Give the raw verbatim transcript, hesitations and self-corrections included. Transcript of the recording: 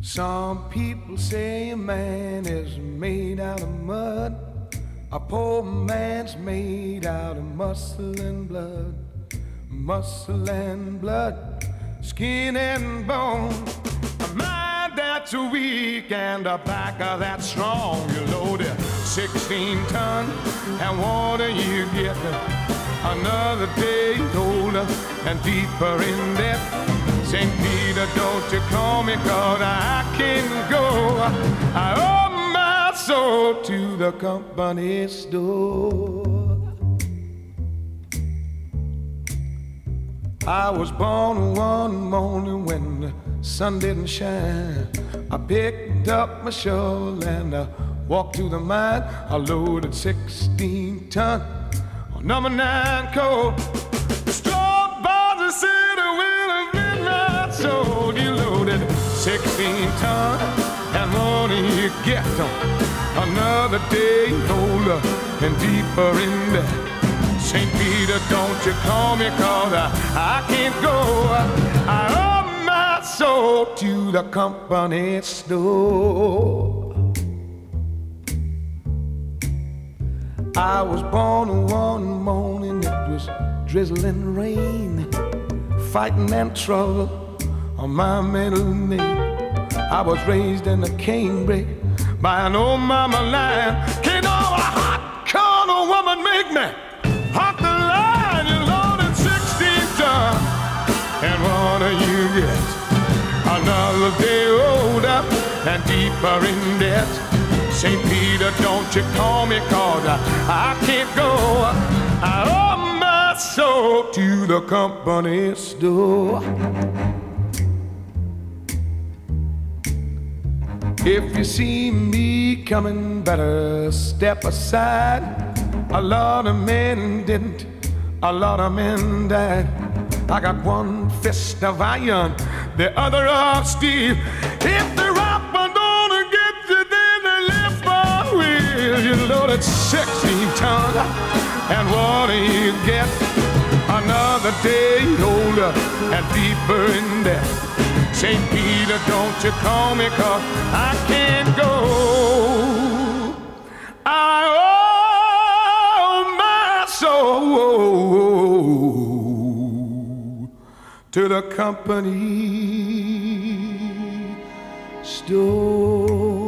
Some people say a man is made out of mud. A poor man's made out of muscle and blood. Muscle and blood, skin and bone. A mind that's weak and a back that's strong. You load it sixteen ton and water you get another day older and deeper in debt. Saint Peter, don't you call me, 'cause I can go. I owe my soul to the company store. I was born one morning when the sun didn't shine. I picked up my shovel and I walked to the mine. I loaded sixteen ton on number nine coal. The straw bars the city with a midnight soul. You loaded sixteen ton and what do you get on another day older and deeper in debt. Saint Peter, don't you call me, 'cause I, I can't go. I owe my soul to the company store. I was born one morning, it was drizzling rain, fighting and trouble on my middle name. I was raised in a canebrake by an old mama lion. Can't no hot corner woman make me hot the line. You loaded sixteen ton and what do you get? Another day older and deeper in debt. Saint Peter, don't you call me, 'cause I, I can't go. I owe my soul to the company store. If you see me coming, better step aside. A lot of men didn't, a lot of men died. I got one fist of iron, the other of steel. If the rapper don't get you, then they lift my wheel. You loaded sixteen ton, and what do you get? Another day older and deeper in debt. Saint Peter, don't you call me, 'cause I can't go. I owe my soul to the company store.